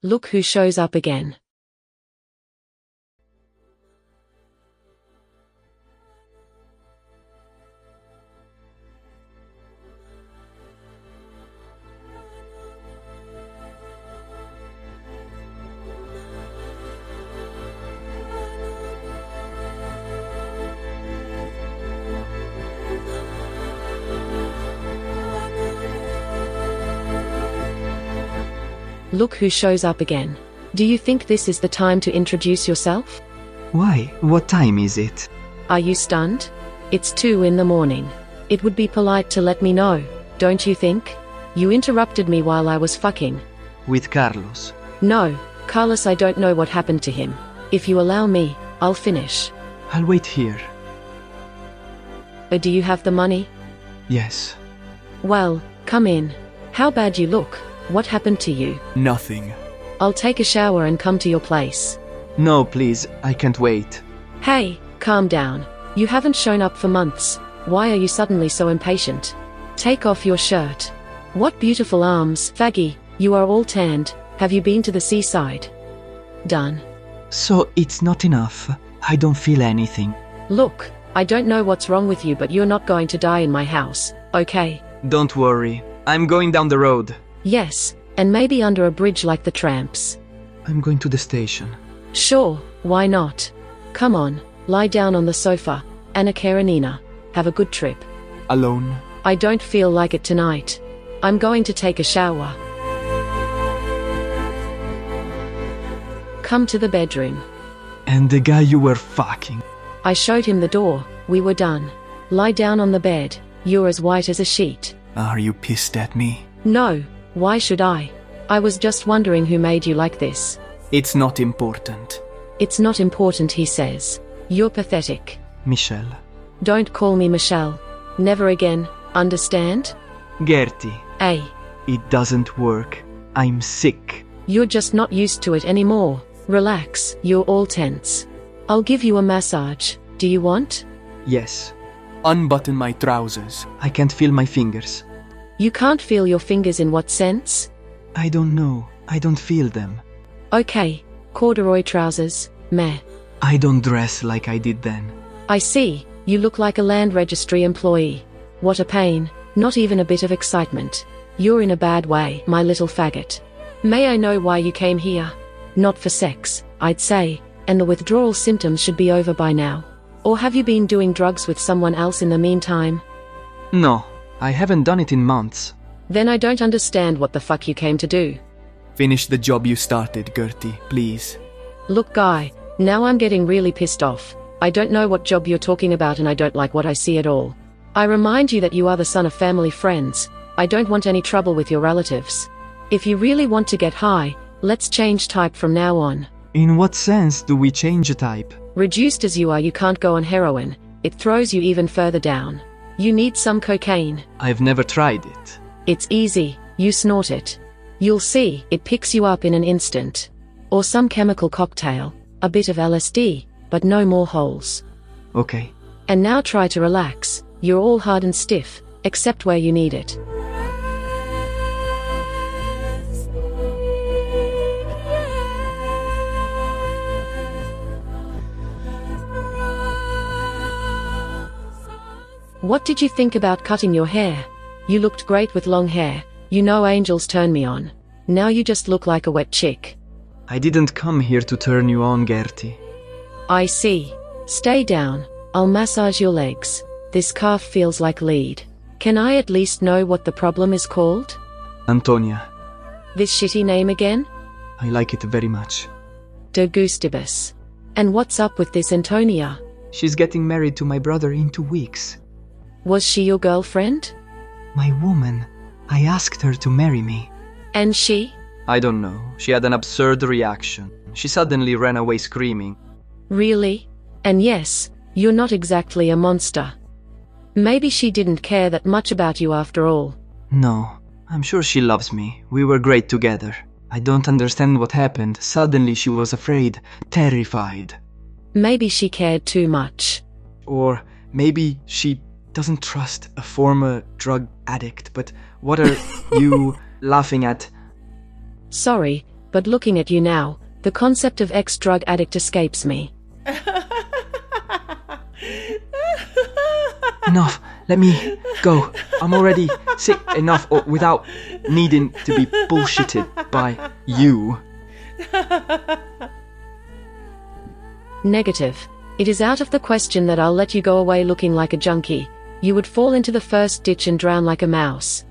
Look who shows up again. Look who shows up again. Do you think this is the time to introduce yourself? Why? What time is it? Are you stunned? It's 2 in the morning. It would be polite to let me know, don't you think? You interrupted me while I was fucking. With Carlos. No, Carlos, I don't know what happened to him. If you allow me, I'll finish. I'll wait here. Do you have the money? Yes. Well, come in. How bad you look. What happened to you? Nothing. I'll take a shower and come to your place. No, please, I can't wait. Hey, calm down. You haven't shown up for months. Why are you suddenly so impatient? Take off your shirt. What beautiful arms, faggy. You are all tanned. Have you been to the seaside? Done. So it's not enough. I don't feel anything. Look, I don't know what's wrong with you, but you're not going to die in my house, okay? Don't worry. I'm going down the road. Yes, and maybe under a bridge like the tramps. I'm going to the station. Sure, why not? Come on, lie down on the sofa. Anna Karenina. Have a good trip. Alone? I don't feel like it tonight. I'm going to take a shower. Come to the bedroom. And the guy you were fucking. I showed him the door. We were done. Lie down on the bed. You're as white as a sheet. Are you pissed at me? No, why should I? I was just wondering who made you like this. It's not important. It's not important, he says. You're pathetic. Michelle. Don't call me Michelle. Never again, understand? Gertie. Hey. It doesn't work. I'm sick. You're just not used to it anymore. Relax, you're all tense. I'll give you a massage. Do you want? Yes. Unbutton my trousers. I can't feel my fingers. You can't feel your fingers in what sense? I don't know. I don't feel them. Okay, corduroy trousers, meh. I don't dress like I did then. I see, you look like a land registry employee. What a pain, not even a bit of excitement. You're in a bad way, my little faggot. May I know why you came here? Not for sex, I'd say, and the withdrawal symptoms should be over by now. Or have you been doing drugs with someone else in the meantime? No, I haven't done it in months. Then I don't understand what the fuck you came to do. Finish the job you started, Gertie, please. Look, guy, now I'm getting really pissed off. I don't know what job you're talking about and I don't like what I see at all. I remind you that you are the son of family friends. I don't want any trouble with your relatives. If you really want to get high, let's change type from now on. In what sense do we change a type? Reduced as you are, you can't go on heroin. It throws you even further down. You need some cocaine. I've never tried it. It's easy, you snort it. You'll see, it picks you up in an instant. Or some chemical cocktail, a bit of LSD, but no more holes. Okay. And now try to relax. You're all hard and stiff, except where you need it. What did you think about cutting your hair? You looked great with long hair. You know angels turn me on. Now you just look like a wet chick. I didn't come here to turn you on, Gertie. I see. Stay down. I'll massage your legs. This calf feels like lead. Can I at least know what the problem is called? Antonia. This shitty name again? I like it very much. De Gustibus. And what's up with this Antonia? She's getting married to my brother in 2 weeks. Was she your girlfriend? My woman. I asked her to marry me. And she? I don't know. She had an absurd reaction. She suddenly ran away screaming. Really? And yes, you're not exactly a monster. Maybe she didn't care that much about you after all. No, I'm sure she loves me. We were great together. I don't understand what happened. Suddenly she was afraid, terrified. Maybe she cared too much. Or maybe she doesn't trust a former drug addict. But what are you laughing at? Sorry, but looking at you now, the concept of ex-drug addict escapes me. Enough, let me go. I'm already sick enough without needing to be bullshitted by you. Negative. It is out of the question that I'll let you go away looking like a junkie. You would fall into the first ditch and drown like a mouse.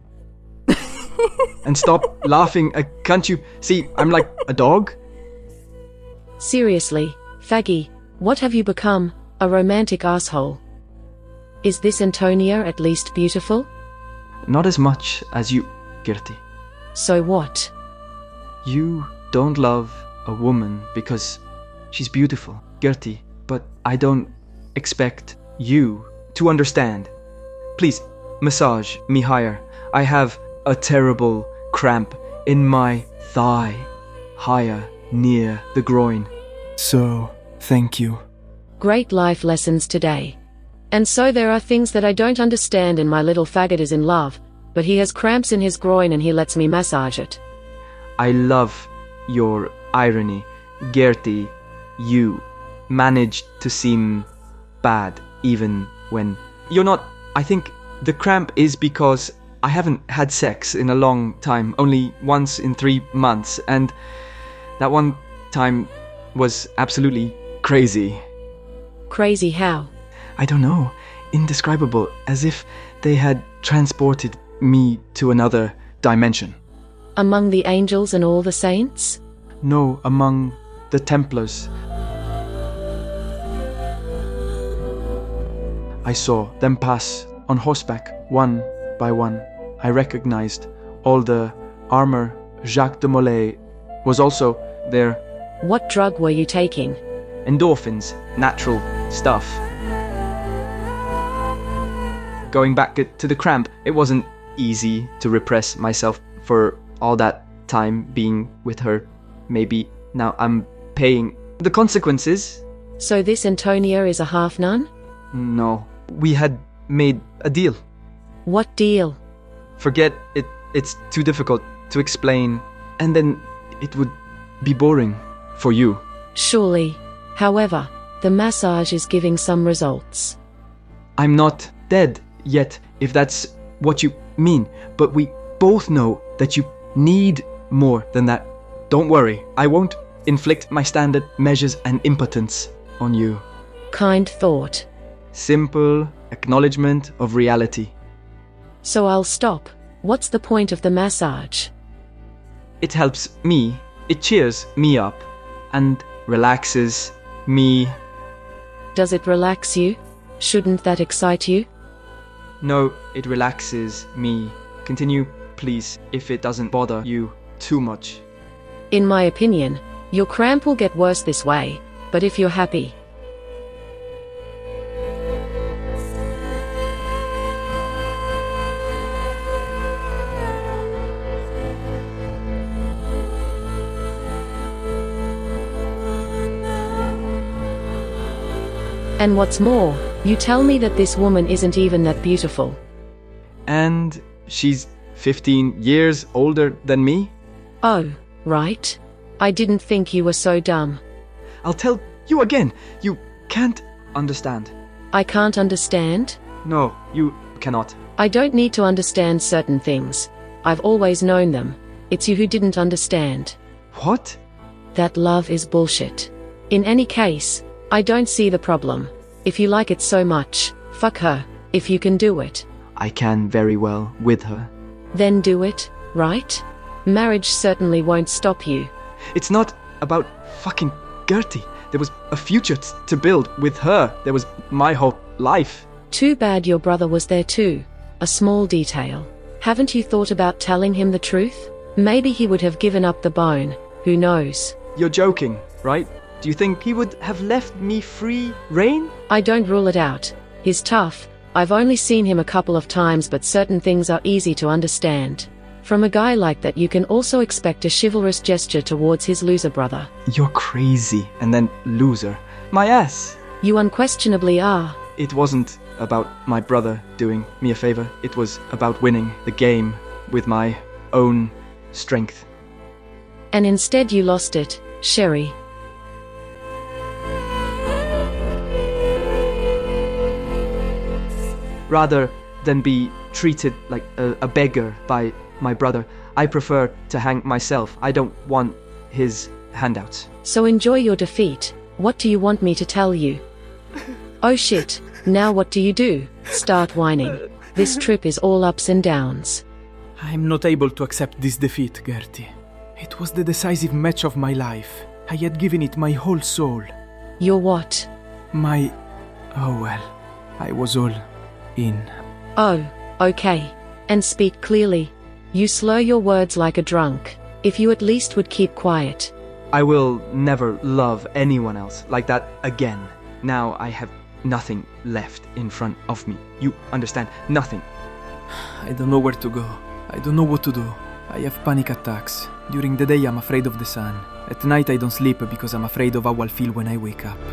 And stop laughing, can't you see I'm like a dog? Seriously, faggy, what have you become? A romantic asshole. Is this Antonia at least beautiful? Not as much as you, Gertie. So what? You don't love a woman because she's beautiful, Gertie, but I don't expect you to understand. Please, massage me higher. I have a terrible cramp in my thigh, higher near the groin. So, thank you. Great life lessons today. And so there are things that I don't understand, and my little faggot is in love, but he has cramps in his groin and he lets me massage it. I love your irony, Gertie. You managed to seem bad even when you're not. I think the cramp is because I haven't had sex in a long time, only once in 3 months, and that one time was absolutely crazy. Crazy how? I don't know, indescribable, as if they had transported me to another dimension. Among the angels and all the saints? No, among the Templars. I saw them pass on horseback, one by one. I recognized all the armor. Jacques de Molay was also there. What drug were you taking? Endorphins, natural stuff. Going back to the cramp, it wasn't easy to repress myself for all that time being with her. Maybe now I'm paying the consequences. So this Antonia is a half-nun? No, we had made a deal. What deal? Forget it, it's too difficult to explain, and then it would be boring for you. Surely. However, the massage is giving some results. I'm not dead yet, if that's what you mean, but we both know that you need more than that. Don't worry, I won't inflict my standard measures and impotence on you. Kind thought. Simple acknowledgement of reality. So I'll stop. What's the point of the massage? It helps me, it cheers me up, and relaxes me. Does it relax you? Shouldn't that excite you? No, it relaxes me. Continue, please, if it doesn't bother you too much. In my opinion, your cramp will get worse this way, but if you're happy. And what's more, you tell me that this woman isn't even that beautiful. And she's 15 years older than me? Oh, right. I didn't think you were so dumb. I'll tell you again, you can't understand. I can't understand? No, you cannot. I don't need to understand certain things. I've always known them. It's you who didn't understand. What? That love is bullshit. In any case, I don't see the problem. If you like it so much, fuck her, if you can do it. I can very well with her. Then do it, right? Marriage certainly won't stop you. It's not about fucking Gertie. There was a future to build with her. There was my whole life. Too bad your brother was there too. A small detail. Haven't you thought about telling him the truth? Maybe he would have given up the bone. Who knows? You're joking, right? Do you think he would have left me free rein? I don't rule it out. He's tough. I've only seen him a couple of times, but certain things are easy to understand. From a guy like that, you can also expect a chivalrous gesture towards his loser brother. You're crazy. And then loser. My ass. You unquestionably are. It wasn't about my brother doing me a favor. It was about winning the game with my own strength. And instead you lost it, Sherry. Rather than be treated like a beggar by my brother, I prefer to hang myself. I don't want his handouts. So enjoy your defeat. What do you want me to tell you? Oh shit, now what do you do? Start whining. This trip is all ups and downs. I'm not able to accept this defeat, Gertie. It was the decisive match of my life. I had given it my whole soul. Your what? Oh well, I was all in. Oh, okay. And speak clearly. You slur your words like a drunk. If you at least would keep quiet. I will never love anyone else like that again. Now I have nothing left in front of me. You understand? Nothing. I don't know where to go. I don't know what to do. I have panic attacks. During the day I'm afraid of the sun. At night I don't sleep because I'm afraid of how I'll feel when I wake up.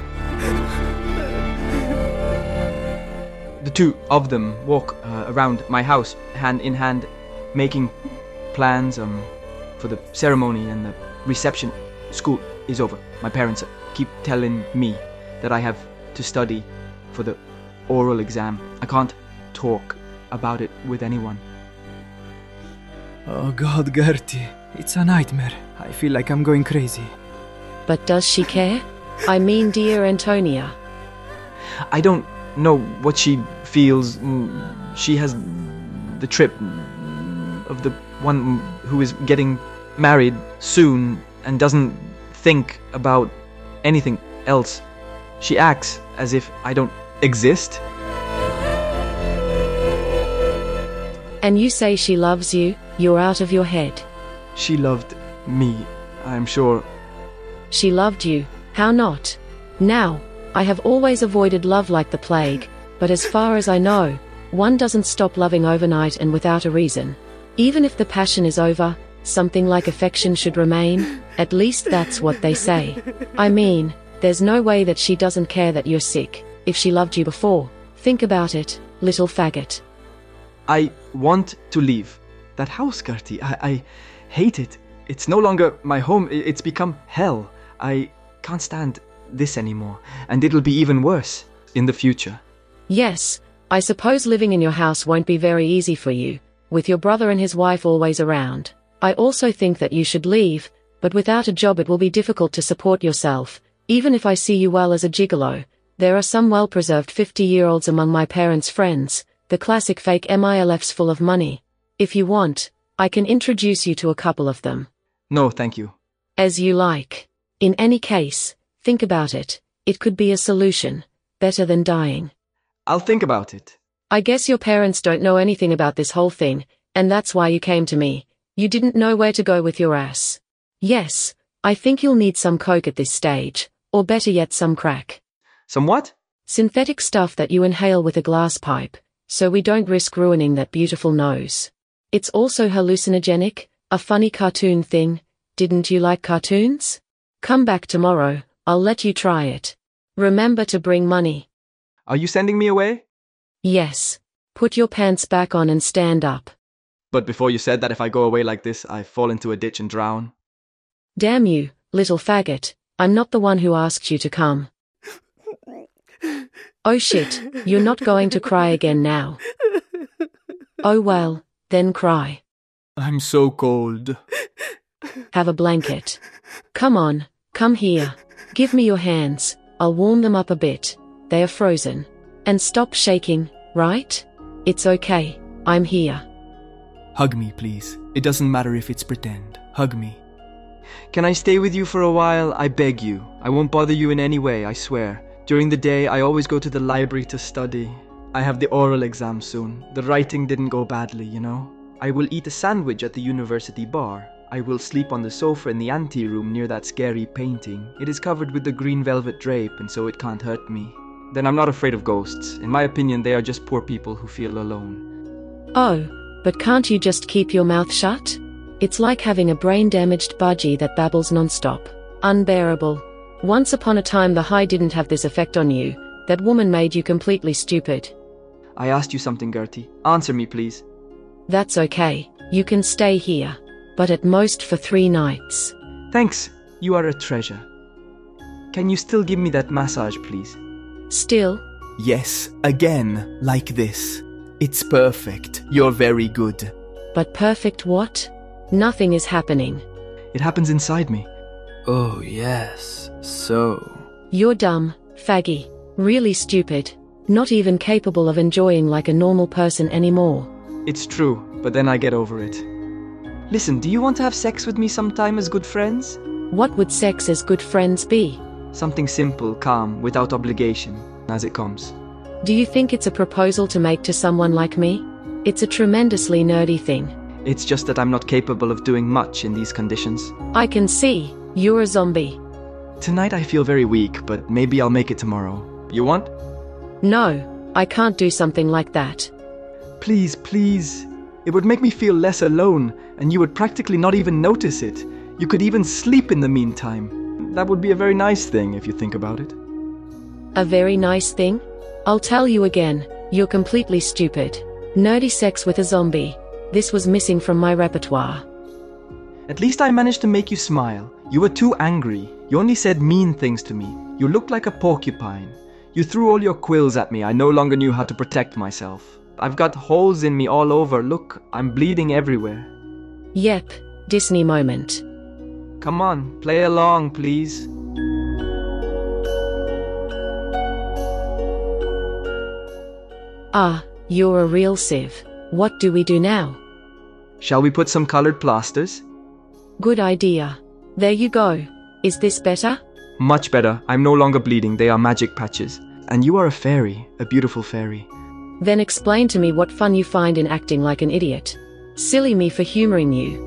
The two of them walk around my house, hand in hand, making plans for the ceremony and the reception. School is over. My parents keep telling me that I have to study for the oral exam. I can't talk about it with anyone. Oh God, Gertie, it's a nightmare. I feel like I'm going crazy. But does she care? I mean, dear Antonia. I don't know what she feels. She has the trip of the one who is getting married soon and doesn't think about anything else. She acts as if I don't exist. And you say she loves you? You're out of your head. She loved me, I'm sure. She loved you, how not? Now, I have always avoided love like the plague, but as far as I know, one doesn't stop loving overnight and without a reason. Even if the passion is over, something like affection should remain. At least that's what they say. I mean, there's no way that she doesn't care that you're sick. If she loved you before, think about it, little faggot. I want to leave that house, Gertie. I hate it. It's no longer my home. It's become hell. I can't stand this anymore, and it'll be even worse in the future. Yes, I suppose living in your house won't be very easy for you, with your brother and his wife always around. I also think that you should leave, but without a job it will be difficult to support yourself. Even if I see you well as a gigolo, there are some well-preserved 50-year-olds among my parents' friends, the classic fake MILFs full of money. If you want, I can introduce you to a couple of them. No, thank you. As you like. In any case, think about it. It could be a solution. Better than dying. I'll think about it. I guess your parents don't know anything about this whole thing, and that's why you came to me. You didn't know where to go with your ass. Yes, I think you'll need some coke at this stage, or better yet some crack. Some what? Synthetic stuff that you inhale with a glass pipe, so we don't risk ruining that beautiful nose. It's also hallucinogenic, a funny cartoon thing. Didn't you like cartoons? Come back tomorrow, I'll let you try it. Remember to bring money. Are you sending me away? Yes. Put your pants back on and stand up. But before you said that if I go away like this, I fall into a ditch and drown. Damn you, little faggot. I'm not the one who asked you to come. Oh shit, you're not going to cry again now. Oh well, then cry. I'm so cold. Have a blanket. Come on, come here. Give me your hands, I'll warm them up a bit. They are frozen. And stop shaking, right? It's okay, I'm here. Hug me, please. It doesn't matter if it's pretend. Hug me. Can I stay with you for a while? I beg you. I won't bother you in any way, I swear. During the day, I always go to the library to study. I have the oral exam soon. The writing didn't go badly, you know. I will eat a sandwich at the university bar. I will sleep on the sofa in the anteroom near that scary painting. It is covered with the green velvet drape, and so it can't hurt me. Then I'm not afraid of ghosts. In my opinion, they are just poor people who feel alone. Oh, but can't you just keep your mouth shut? It's like having a brain-damaged budgie that babbles non-stop. Unbearable. Once upon a time the high didn't have this effect on you. That woman made you completely stupid. I asked you something, Gertie. Answer me, please. That's okay. You can stay here. But at most for 3 nights. Thanks, you are a treasure. Can you still give me that massage, please? Still? Yes, again, like this. It's perfect. You're very good. But perfect what? Nothing is happening. It happens inside me. Oh, yes. So. You're dumb, faggy. Really stupid. Not even capable of enjoying like a normal person anymore. It's true, but then I get over it. Listen, do you want to have sex with me sometime as good friends? What would sex as good friends be? Something simple, calm, without obligation, as it comes. Do you think it's a proposal to make to someone like me? It's a tremendously nerdy thing. It's just that I'm not capable of doing much in these conditions. I can see. You're a zombie. Tonight I feel very weak, but maybe I'll make it tomorrow. You want? No, I can't do something like that. Please, please. It would make me feel less alone, and you would practically not even notice it. You could even sleep in the meantime. That would be a very nice thing if you think about it. A very nice thing? I'll tell you again, you're completely stupid. Nerdy sex with a zombie. This was missing from my repertoire. At least I managed to make you smile. You were too angry. You only said mean things to me. You looked like a porcupine. You threw all your quills at me. I no longer knew how to protect myself. I've got holes in me all over. Look, I'm bleeding everywhere. Yep, Disney moment. Come on, play along, please. Ah, you're a real sieve. What do we do now? Shall we put some colored plasters? Good idea. There you go. Is this better? Much better. I'm no longer bleeding. They are magic patches. And you are a fairy, a beautiful fairy. Then explain to me what fun you find in acting like an idiot. Silly me for humoring you.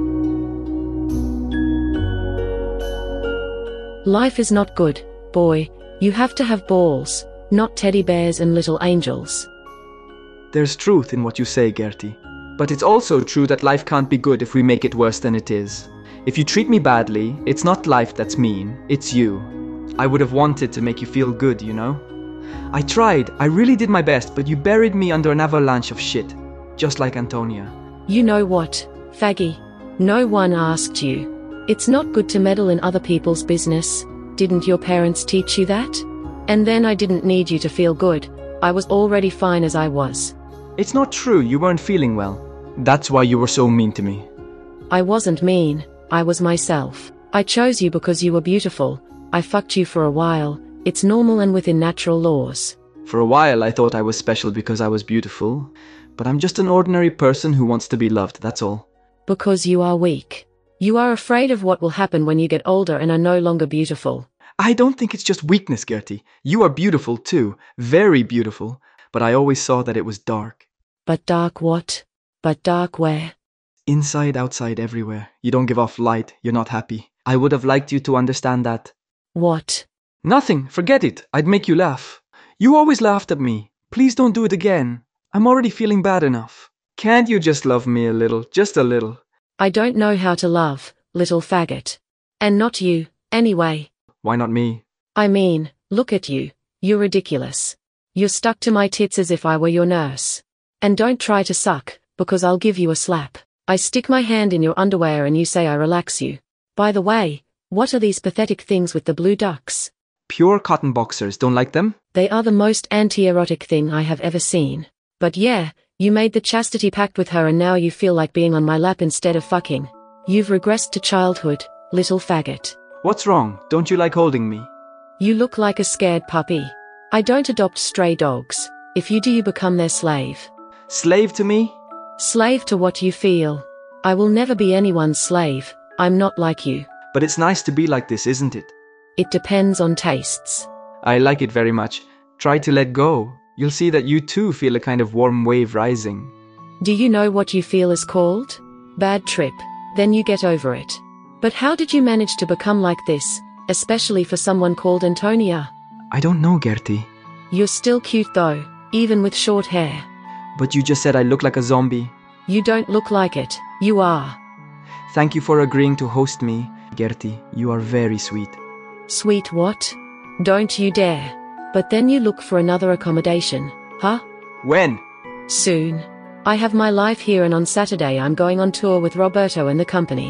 Life is not good, boy. You have to have balls, not teddy bears and little angels. There's truth in what you say, Gertie. But it's also true that life can't be good if we make it worse than it is. If you treat me badly, it's not life that's mean, it's you. I would have wanted to make you feel good, you know? I tried, I really did my best, but you buried me under an avalanche of shit. Just like Antonia. You know what, faggy? No one asked you. It's not good to meddle in other people's business. Didn't your parents teach you that? And then I didn't need you to feel good. I was already fine as I was. It's not true, you weren't feeling well. That's why you were so mean to me. I wasn't mean, I was myself. I chose you because you were beautiful. I fucked you for a while. It's normal and within natural laws. For a while I thought I was special because I was beautiful. But I'm just an ordinary person who wants to be loved, that's all. Because you are weak. You are afraid of what will happen when you get older and are no longer beautiful. I don't think it's just weakness, Gertie. You are beautiful too. Very beautiful. But I always saw that it was dark. But dark what? But dark where? Inside, outside, everywhere. You don't give off light. You're not happy. I would have liked you to understand that. What? Nothing. Forget it. I'd make you laugh. You always laughed at me. Please don't do it again. I'm already feeling bad enough. Can't you just love me a little? Just a little. I don't know how to love, little faggot. And not you, anyway. Why not me? I mean, look at you. You're ridiculous. You're stuck to my tits as if I were your nurse. And don't try to suck, because I'll give you a slap. I stick my hand in your underwear and you say I relax you. By the way, what are these pathetic things with the blue ducks? Pure cotton boxers. Don't like them? They are the most anti-erotic thing I have ever seen. But yeah, you made the chastity pact with her and now you feel like being on my lap instead of fucking. You've regressed to childhood, little faggot. What's wrong? Don't you like holding me? You look like a scared puppy. I don't adopt stray dogs. If you do, you become their slave. Slave to me? Slave to what you feel. I will never be anyone's slave. I'm not like you. But it's nice to be like this, isn't it? It depends on tastes. I like it very much. Try to let go. You'll see that you too feel a kind of warm wave rising. Do you know what you feel is called? Bad trip. Then you get over it. But how did you manage to become like this, especially for someone called Antonia? I don't know, Gertie. You're still cute though, even with short hair. But you just said I look like a zombie. You don't look like it, you are. Thank you for agreeing to host me, Gertie. You are very sweet. Sweet what? Don't you dare. But then you look for another accommodation, huh? When? Soon. I have my life here and on Saturday I'm going on tour with Roberto and the company.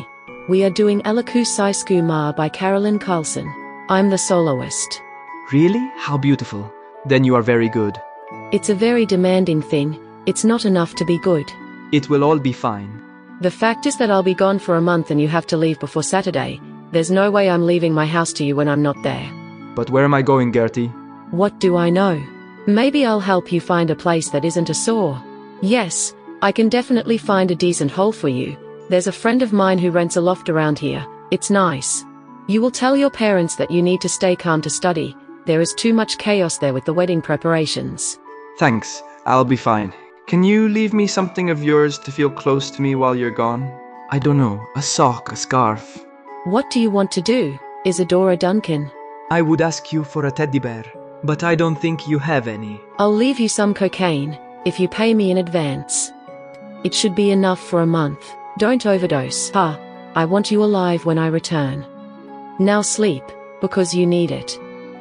We are doing Elaku Saisku Ma by Carolyn Carlson. I'm the soloist. Really? How beautiful. Then you are very good. It's a very demanding thing. It's not enough to be good. It will all be fine. The fact is that I'll be gone for a month and you have to leave before Saturday. There's no way I'm leaving my house to you when I'm not there. But where am I going, Gertie? What do I know? Maybe I'll help you find a place that isn't a sore. Yes, I can definitely find a decent hole for you. There's a friend of mine who rents a loft around here. It's nice. You will tell your parents that you need to stay calm to study. There is too much chaos there with the wedding preparations. Thanks, I'll be fine. Can you leave me something of yours to feel close to me while you're gone? I don't know, a sock, a scarf. What do you want to do, Isadora Duncan? I would ask you for a teddy bear, but I don't think you have any. I'll leave you some cocaine, if you pay me in advance. It should be enough for a month. Don't overdose. I want you alive when I return. Now sleep, because you need it.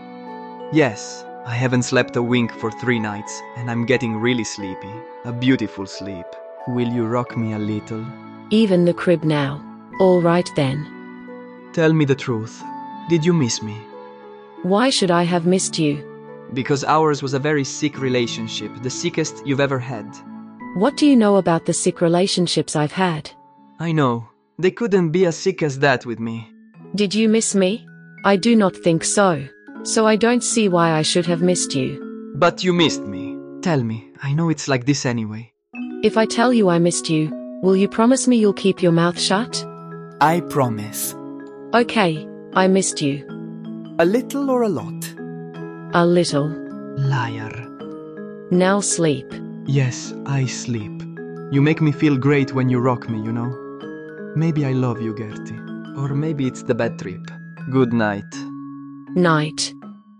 Yes, I haven't slept a wink for 3 nights, and I'm getting really sleepy. A beautiful sleep. Will you rock me a little? Even the crib now. All right then. Tell me the truth. Did you miss me? Why should I have missed you? Because ours was a very sick relationship, the sickest you've ever had. What do you know about the sick relationships I've had? I know. They couldn't be as sick as that with me. Did you miss me? I do not think so. So I don't see why I should have missed you. But you missed me. Tell me, I know it's like this anyway. If I tell you I missed you, will you promise me you'll keep your mouth shut? I promise. Okay, I missed you. A little or a lot? A little. Liar. Now sleep. Yes, I sleep. You make me feel great when you rock me, you know? Maybe I love you, Gertie. Or maybe it's the bad trip. Good night. Night.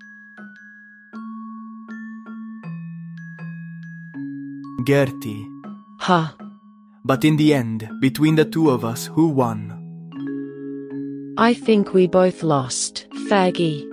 Gertie. But in the end, between the two of us, who won? I think we both lost, faggy.